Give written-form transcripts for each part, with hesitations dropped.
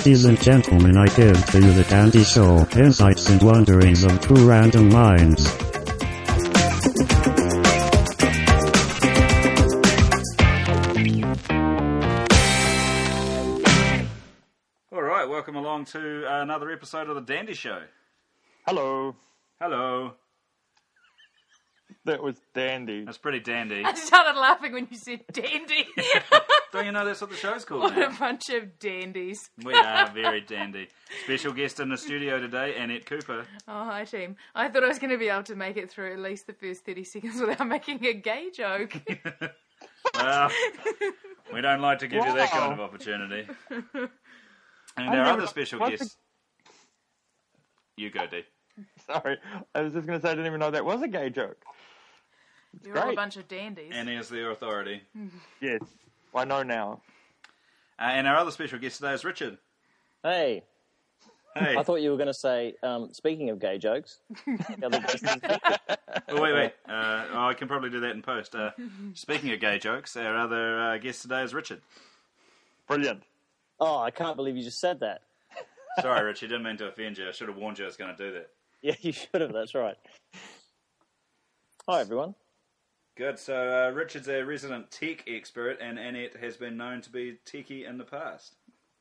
Ladies and gentlemen, I give to you the Dandy Show, insights and wonderings of two random minds. Alright, welcome along to another episode of the Dandy Show. Hello. Hello. That was dandy. That's pretty dandy. I started laughing when you said dandy. Don't you know that's what the show's called What now? a bunch of dandies. We are very dandy. Special guest in the studio today, Annette Cooper. Oh, hi team. I thought I was going to be able to make it through at least the first 30 seconds without making a gay joke. Well, we don't like to give you that kind of opportunity. And our other special guest... You go, D. Sorry, I was just going to say I didn't even know that was a gay joke. You're all a great. bunch of dandies. And here's the authority. Yes, I know now. And our other special guest today is Richard. Hey, Hey. I thought you were going to say, speaking of gay jokes. Oh, wait. I can probably do that in post. Speaking of gay jokes, our other guest today is Richard. Brilliant. Oh, I can't believe you just said that. Sorry, Richard, didn't mean to offend you. I should have warned you I was going to do that. Yeah, you should have, that's right. Hi, everyone. Good. So Richard's a resident tech expert, and Annette has been known to be techie in the past.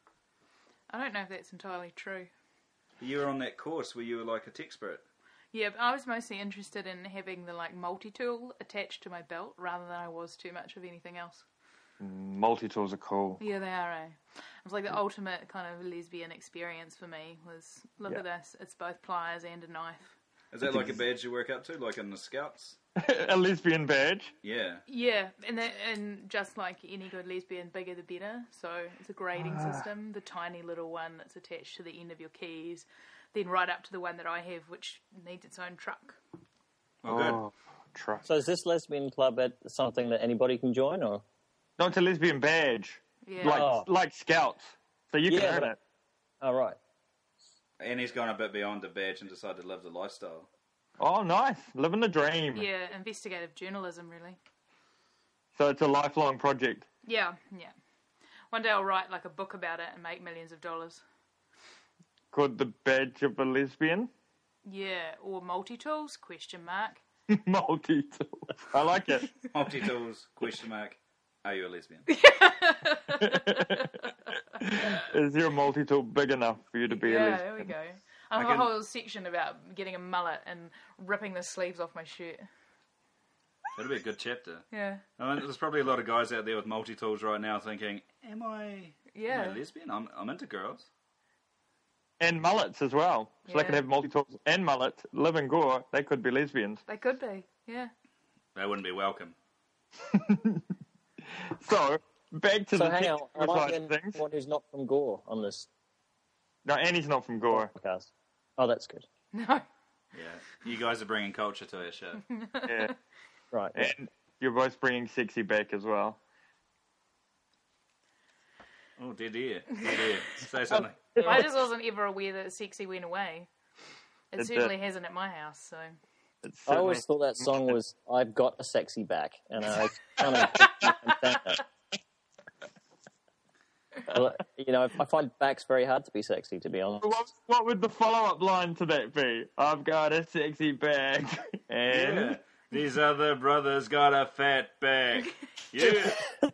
I don't know if that's entirely true. You were on that course where you were like a tech expert. Yeah, but I was mostly interested in having the multi-tool attached to my belt rather than I was too much of anything else. Multi-tools are cool. Yeah, they are, eh? It was like the ultimate kind of lesbian experience for me was, look at this, it's both pliers and a knife. Is that like a badge you work up to, like in the Scouts? A lesbian badge. Yeah. Yeah, and just like any good lesbian, bigger the better. So it's a grading system. The tiny little one that's attached to the end of your keys, then right up to the one that I have, which needs its own truck. Oh, good. Oh, trust. So is this lesbian club something that anybody can join, or? No, it's a lesbian badge. Yeah. Like Scouts. So you can Yeah, earn but- it. Oh, right. And he's gone a bit beyond the badge and decided to live the lifestyle. Oh, nice. Living the dream. Yeah, investigative journalism, really. So it's a lifelong project. Yeah. One day I'll write like a book about it and make millions of dollars. Called the badge of a lesbian. Yeah, or multi-tools, question mark. Multi-tool. I like it. Multi-tools, question mark, are you a lesbian? Is your multi-tool big enough for you to be a Yeah, lesbian? there we go. I have a whole section about getting a mullet and ripping the sleeves off my shirt. That'd be a good chapter. Yeah. I mean, there's probably a lot of guys out there with multi-tools right now thinking, am I a lesbian? I'm into girls. And mullets as well. So they Yeah. could have multi-tools and mullets, live in Gore, they could be lesbians. They could be, yeah. They wouldn't be welcome. So, back to So the hang on, technical am I side the of things. one who's not from Gore on this No, Annie's not from Gore. podcast? Oh, that's good. No. Yeah, you guys are bringing culture to our show. Yeah. Right. And you're both bringing sexy back as well. Oh, dead ear. Say something. I just wasn't ever aware that sexy went away. It It certainly did. hasn't at my house, so... It's I always certainly- thought that song was "I've Got a Sexy Back," and I kind of well, I find backs very hard to be sexy, to be honest. What would the follow-up line to that be? I've got a sexy bag. And Yeah. These other brothers got a fat back. Yeah.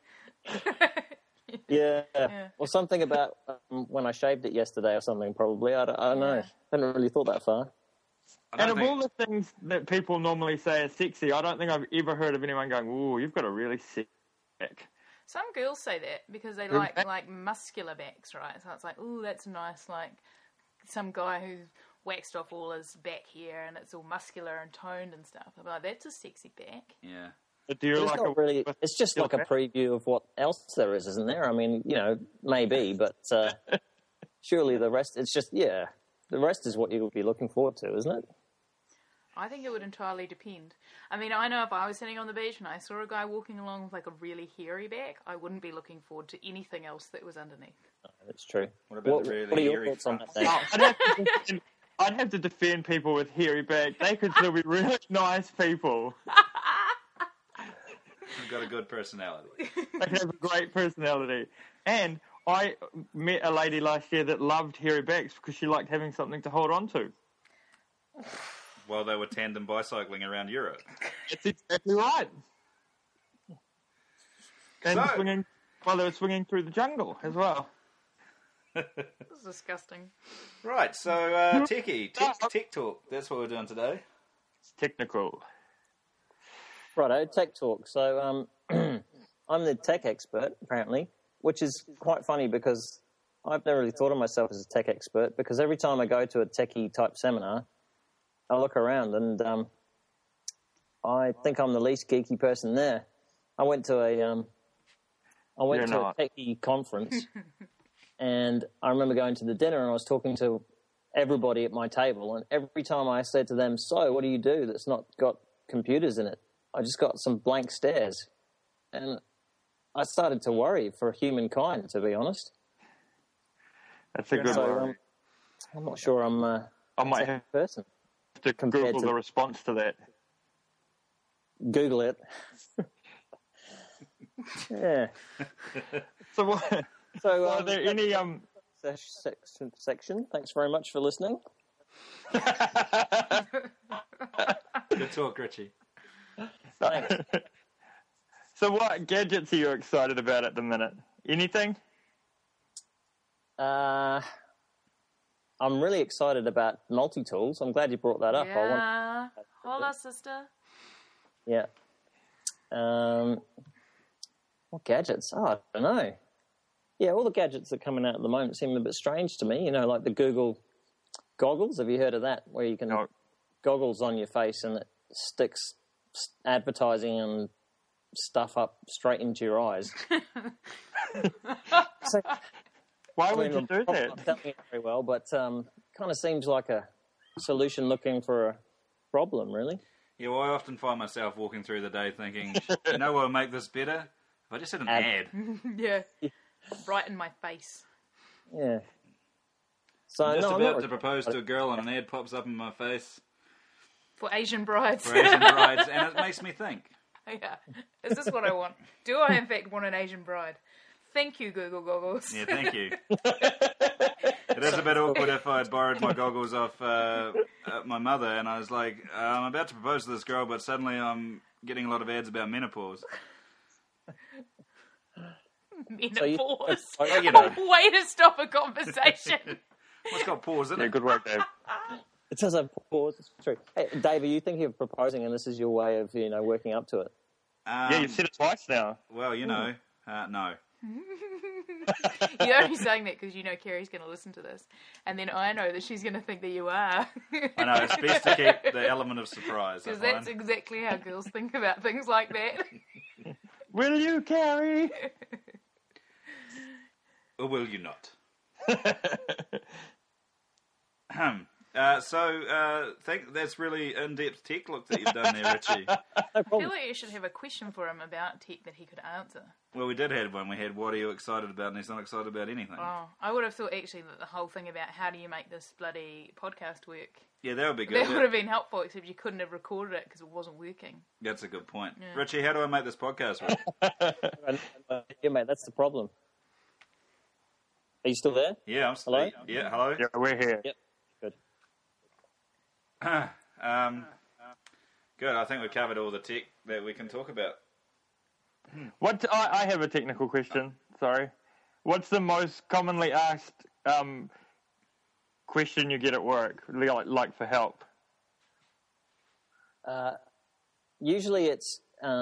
Yeah. Or something about when I shaved it yesterday, or something. Probably I don't know. Hadn't really thought that far. And of all the things that people normally say are sexy, I don't think I've ever heard of anyone going, ooh, you've got a really sexy back. Some girls say that because they like muscular backs, right? So it's like, ooh, that's nice. Like some guy who's waxed off all his back hair and it's all muscular and toned and stuff. I'm like, that's a sexy back. Yeah. But do you It's like not really. It's just like a back? preview of what else there is, isn't there? I mean, maybe, but surely the rest. It's just the rest is what you would be looking forward to, isn't it? I think it would entirely depend. I mean, I know if I was sitting on the beach and I saw a guy walking along with like a really hairy back, I wouldn't be looking forward to anything else that was underneath. That's true. What about the really what are your hairy thoughts on front? that, Dan? I'd have to defend people with hairy back. They could still be really nice people. I've got a good personality. They can have a great personality. And I met a lady last year that loved hairy backs because she liked having something to hold on to. While they were tandem bicycling around Europe. That's exactly right. And So- swinging while they were swinging through the jungle as well. This is disgusting. Right, so Techie, tech talk. That's what we're doing today. It's technical. Righto, tech talk. So I'm the tech expert, apparently, which is quite funny because I've never really thought of myself as a tech expert because every time I go to a techie-type seminar, I look around and I think I'm the least geeky person there. I went to a techie conference and I remember going to the dinner and I was talking to everybody at my table, and every time I said to them, so what do you do that's not got computers in it? I just got some blank stares. And I started to worry for humankind, to be honest. That's a good one. I'm not sure I'm I might a have person. to compared Google to- the response to that. Google it. Yeah. So, what, So, are there any section. Thanks very much for listening. Good talk, Richie. Thanks. So, what gadgets are you excited about at the minute? Anything? I'm really excited about multi-tools. I'm glad you brought that up. Yeah. Hola, sister. Yeah. What gadgets? Oh, I don't know. Yeah, all the gadgets that are coming out at the moment seem a bit strange to me. You know, like the Google goggles. Have you heard of that? Where you can No. goggles on your face and it sticks advertising and stuff up straight into your eyes. So, Why I would mean, you do I'm that? not telling it very well, but kind of seems like a solution looking for a problem, really. Yeah, well, I often find myself walking through the day thinking, you know what will make this better? If I just had an ad. Yeah. Right in my face. Yeah. So I'm just no, I'm about not to propose to a girl and an ad pops up in my face For Asian brides. for Asian brides, and it makes me think. Yeah. Is this what I want? Do I, in fact, want an Asian bride? Thank you, Google Goggles. Yeah, thank you. It is a bit awkward if I had borrowed my goggles off my mother and I was like, I'm about to propose to this girl, but suddenly I'm getting a lot of ads about menopause. Menopause. Oh, you know. Way to stop a conversation. What's got pause in Yeah, it? good work, Dave. It does have pause. It's true. Hey, Dave, are you thinking of proposing, and this is your way of working up to it? Yeah, you've said it twice now. Well, you know, no. You're only saying that because you know Kerry's going to listen to this. And then I know that she's going to think that you are. I know, it's best to keep the element of surprise. I Because that's find. exactly how girls think about things like that. Will you, Carrie? Or will you not? Think that's really in-depth tech look that you've done there, Richie. No I problem. feel like you should have a question for him about tech that he could answer. Well, we did have one. We had, what are you excited about? And he's not excited about anything. Oh, I would have thought actually that the whole thing about how do you make this bloody podcast work, Yeah, that would be good. that would have been helpful, except you couldn't have recorded it because it wasn't working. That's a good point. Yeah. Richie, how do I make this podcast work? Yeah, mate, that's the problem. Are you still there? Yeah, I'm still. Hello? Yeah, hello. Yeah, we're here. Yep. Good. Good. I think we covered all the tech that we can talk about. What? I have a technical question. Sorry. What's the most commonly asked question you get at work, like for help? Usually it's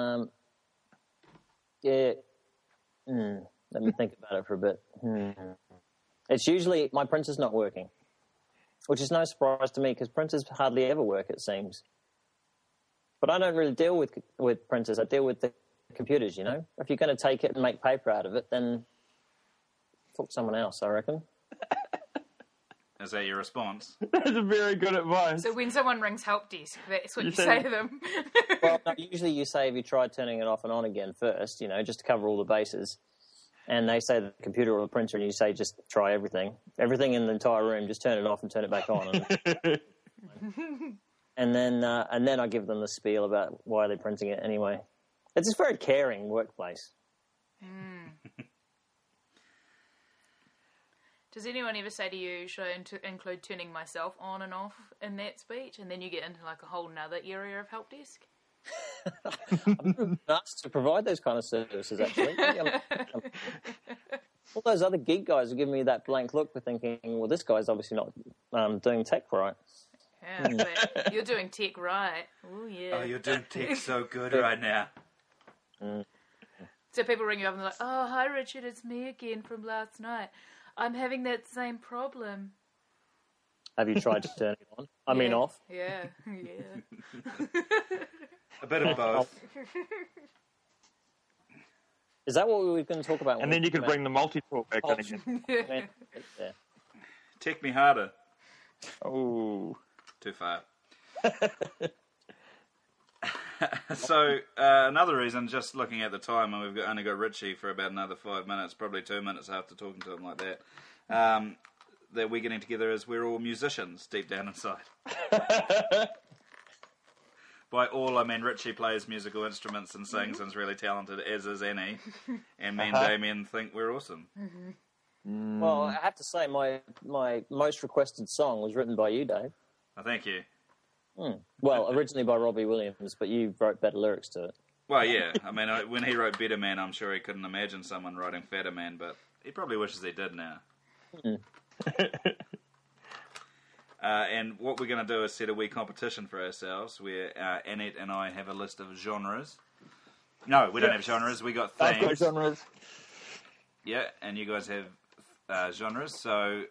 let me think about it for a bit. It's usually my printer's not working, which is no surprise to me because printers hardly ever work, it seems. But I don't really deal with printers. I deal with the computers, you know. If you're going to take it and make paper out of it, then talk to someone else, I reckon. Is that your response? That's very good advice. So when someone rings help desk, that's what You you say- say to them. Well, no, usually you say have you tried turning it off and on again first, you know, just to cover all the bases. And they say the computer or the printer, and you say just try everything. Everything in the entire room, just turn it off and turn it back on. And then I give them the spiel about why they're printing it anyway. It's a very caring workplace. Does anyone ever say to you, should I include turning myself on and off in that speech? And then you get into like a whole nother area of help desk? I've been asked to provide those kind of services, actually. All those other geek guys are giving me that blank look for thinking, well, this guy's obviously not doing tech right. Yeah, but you're doing tech right. Oh, yeah. Oh, you're doing tech so good right now. So people ring you up and they're like, oh, hi, Richard, it's me again from last night. I'm having that same problem. Have you tried to turn it on? I mean off? Yeah. A bit of both. Is that what we were going to talk about? And then you could bring the multi-talk back in again. Yeah. Tech me harder. Oh. Too far. So, another reason, just looking at the time, and we've only got Richie for about another 5 minutes, probably 2 minutes after talking to him like that, that we're getting together is we're all musicians deep down inside. By all, I mean Richie plays musical instruments and sings and is really talented, as is Annie. And me and Damien think we're awesome. Well, I have to say, my most requested song was written by you, Dave. Oh, thank you. Well, originally by Robbie Williams, but you wrote better lyrics to it. Well, yeah. I mean, when he wrote Better Man, I'm sure he couldn't imagine someone writing Fatter Man, but he probably wishes he did now. And what we're going to do is set a wee competition for ourselves where Annette and I have a list of genres. No, we don't have genres. We got themes. I've got genres. Yeah, and you guys have genres. So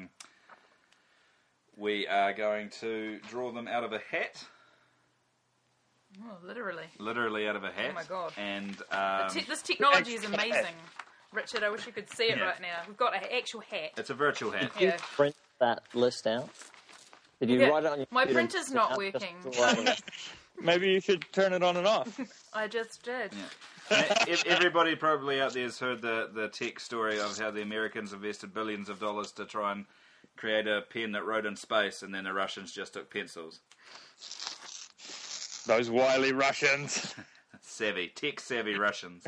we are going to draw them out of a hat. Oh, literally. Literally out of a hat. Oh, my God. And this technology is amazing. Richard, I wish you could see it right now. We've got an actual hat. It's a virtual hat. Did you print that list out? Did you write it on your My computer printer's not working. Maybe you should turn it on and off. I just did. Yeah. Everybody probably out there has heard the tech story of how the Americans invested billions of dollars to try and create a pen that wrote in space, and then the Russians just took pencils. Those wily Russians. Tech-savvy Russians.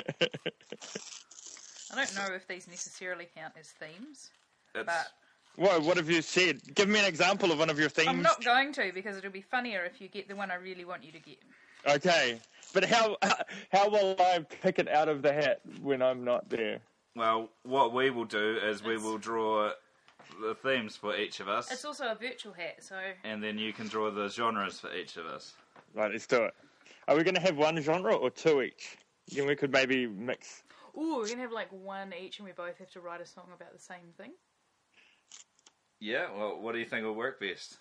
I don't know if these necessarily count as themes, but... Whoa, what have you said? Give me an example of one of your themes. I'm not going to, because it'll be funnier if you get the one I really want you to get. Okay, but how will I pick it out of the hat when I'm not there? Well, what we will do is we will draw the themes for each of us. It's also a virtual hat, so... And then you can draw the genres for each of us. Right, let's do it. Are we going to have one genre or two each? Then we could maybe mix. Ooh, we're going to have like one each and we both have to write a song about the same thing? Yeah, well, what do you think will work best?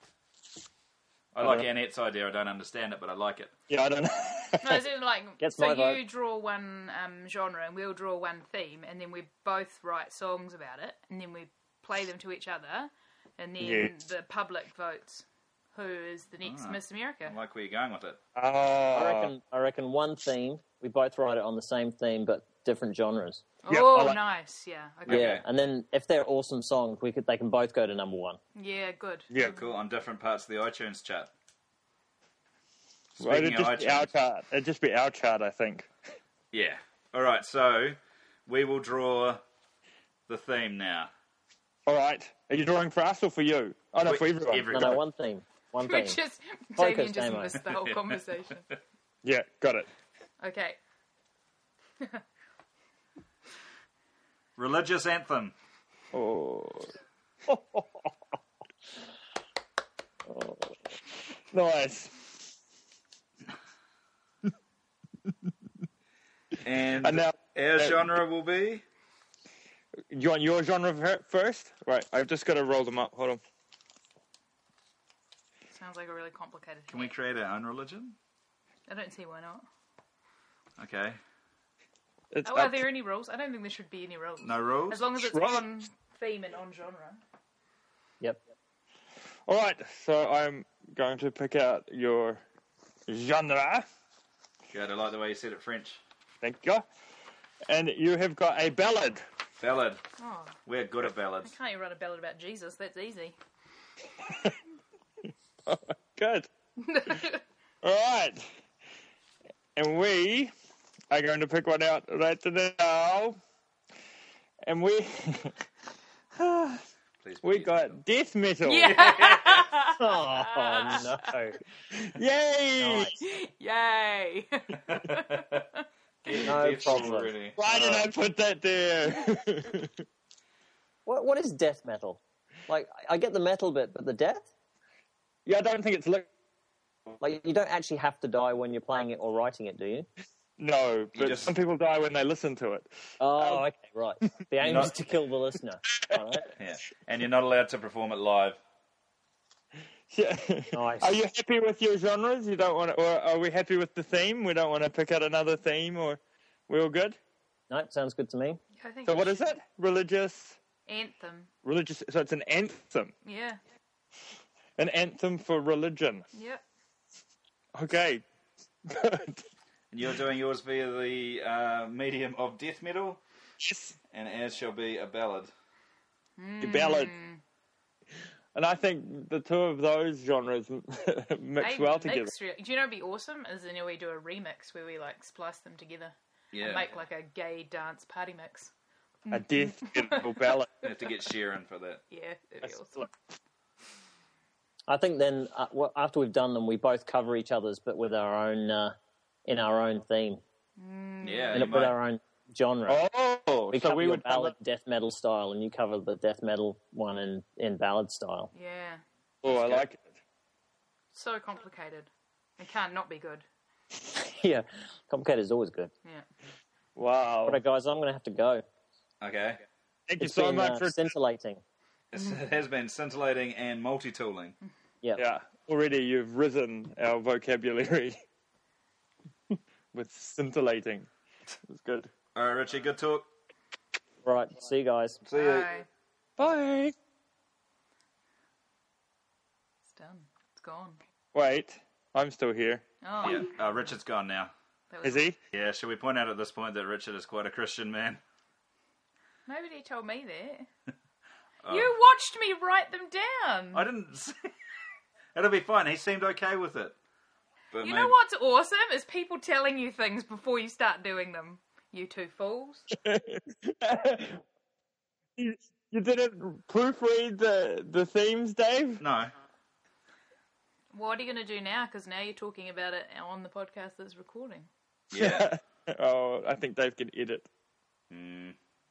I like Annette's idea. I don't understand it, but I like it. Yeah, I don't know. No, it's like, Gets so my vote. you draw one genre and we'll draw one theme, and then we both write songs about it, and then we play them to each other, and then the public votes who is the next Miss America. I like where you're going with it. I reckon one theme. We both write it on the same theme, but different genres. Yep, Oh, I like- nice. Yeah. Okay. Yeah, and then if they're awesome songs, they can both go to number one. Yeah, good. Yeah, Cool, on different parts of the iTunes chart. well, Speaking it'd of just be our iTunes. chart. It'd just be our chart, I think. Yeah. All right, so we will draw the theme now. All right. Are you drawing for us or for you? Oh, no, for everyone. No, one theme. One We theme. just, Focus, Damien just Damo. missed the whole conversation. Yeah, got it. Okay. Religious anthem. Oh. Nice. And now, our genre will be... do you want your genre first? Right, I've just got to roll them up. Hold on. Sounds like a really complicated Can we create our own religion? I don't see why not. Okay. It's Are up there any rules? I don't think there should be any rules. No rules? As long as it's Right. on theme and on genre. Yep. All right, so I'm going to pick out your genre. Good, I like the way you said it French. Thank you. And you have got a ballad. Ballad. Oh, We're good at ballads. can't you write a ballad about Jesus? That's easy. Good. All right. And we are going to pick one out right now. And we Please. We got death metal. Yeah. Oh, no. Yay! Yay. No problem. Already. Why did I put that there? What is death metal? Like, I get the metal bit, but the death? Yeah, I don't think it's... Like, you don't actually have to die when you're playing it or writing it, do you? No, but just- some people die when they listen to it. Oh, okay, right. The aim not- is to kill the listener. All right. Yeah, and you're not allowed to perform it live. Yeah. Nice. Are you happy with your genres? You don't want to, or are we happy with the theme? We don't want to pick out another theme, or we're all good? No, sounds good to me. I think So what is it? Religious. So it's an anthem. Yeah. An anthem for religion. Yep. Okay. Good. And you're doing yours via the medium of death metal, Yes. and as shall be a ballad. The ballad. And I think the two of those genres mix well together. Do you know what'd be awesome? Is then we do a remix where we like splice them together Yeah, and make like a gay dance party mix. A death metal ballad. you have to get Sharon for that. Yeah, it'd be awesome. I think then, after we've done them, we both cover each other's, but with our own, in our own theme, Yeah, and you with might. our own genre. Oh, We so cover we your would ballad death metal style, and you cover the death metal one in ballad style. Yeah. Oh, I like it. So complicated. It can't not be good. Yeah, complicated is always good. Yeah. Wow. All right, guys, I'm going to have to go. Okay, Thank you It's so been much for... scintillating. it has been scintillating and multi-tooling. Yeah, already you've risen our vocabulary with scintillating. It's good. All right, Richie, good talk. Right, see you guys. See you. Bye. Bye. It's done. It's gone. Wait, I'm still here. Oh. Yeah, Richard's gone now. That was Is he? Yeah, should we point out at this point that Richard is quite a Christian man? Nobody told me that. Oh. You watched me write them down. I didn't say... It'll be fine. He seemed okay with it. But You maybe... know what's awesome is people telling you things before you start doing them. You two fools. You didn't proofread the themes, Dave? No. What are you going to do now? Because now you're talking about it on the podcast that's recording. Yeah. Oh, I think Dave can edit. Mm.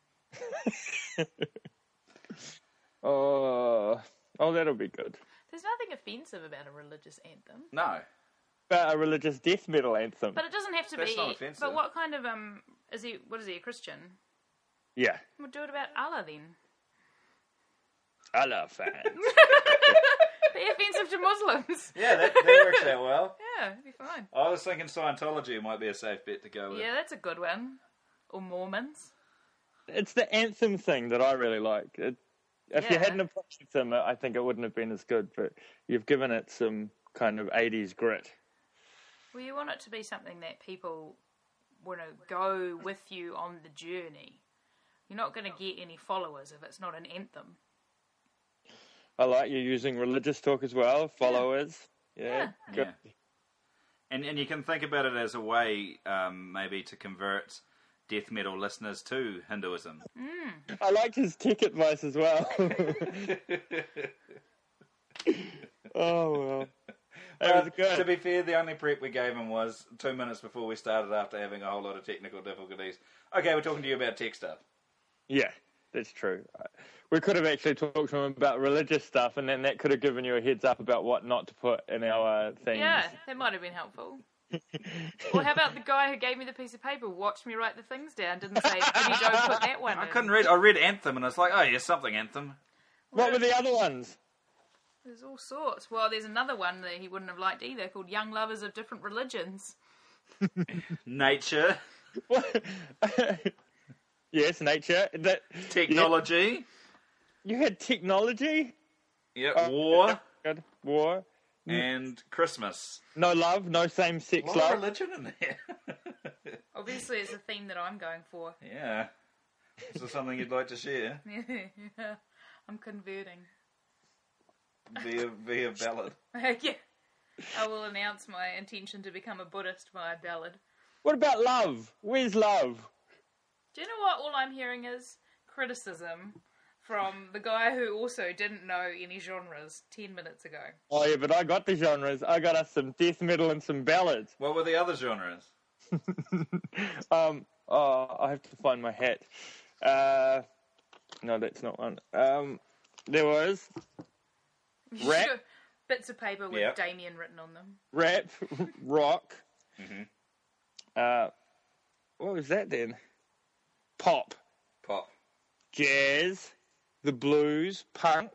Oh, that'll be good. There's nothing offensive about a religious anthem. No. About a religious death metal anthem. But it doesn't have to That's be. not offensive. But what kind of is he? What is he? A Christian? Yeah. We'll do it about Allah then. Allah fans. Be offensive to Muslims. Yeah, that works out well. Yeah, it'd be fine. I was thinking Scientology might be a safe bet to go with. Yeah, that's a good one. Or Mormons. It's the anthem thing that I really like. If you Yeah. hadn't approached them, I think it wouldn't have been as good, but you've given it some kind of 80s grit. Well, you want it to be something that people want to go with you on the journey. You're not going to get any followers if it's not an anthem. I like you using religious talk as well, followers. Yeah, good. Yeah. And you can think about it as a way, maybe, to convert death metal listeners to Hinduism. I liked his tech advice as well. Oh, well. That was good. To be fair, the only prep we gave him was 2 minutes before we started after having a whole lot of technical difficulties. Okay, we're talking to you about tech stuff. Yeah, that's true. We could have actually talked to him about religious stuff, and then that could have given you a heads up about what not to put in our things. Yeah, that might have been helpful. Or how about the guy who gave me the piece of paper, watched me write the things down, didn't say, maybe don't put that one I in. couldn't read. I read Anthem, and I was like, oh, yeah, something Anthem. What were the other ones? There's all sorts. Well, there's another one that he wouldn't have liked either, called Young Lovers of Different Religions. Nature. Yes, nature. Technology. You had technology? Yep. War. Good. War. And Christmas. No love, no same-sex A lot of love. religion in there. Obviously, it's a theme that I'm going for. Yeah. Is there something you'd like to share? Yeah, I'm converting. Via ballad. Yeah. I will announce my intention to become a Buddhist via ballad. What about love? Where's love? Do you know what all I'm hearing is? Criticism from the guy who also didn't know any genres 10 minutes ago. Oh yeah, but I got the genres. I got us some death metal and some ballads. What were the other genres? I have to find my hat. No, that's not one. There was rap, Sure. Bits of paper with Yep. Damien written on them. rap, rock. Mm-hmm. What was that then? Pop, Pop. jazz, the blues, punk,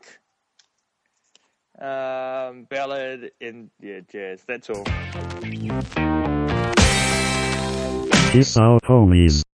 ballad, and jazz. That's all. Peace out, homies.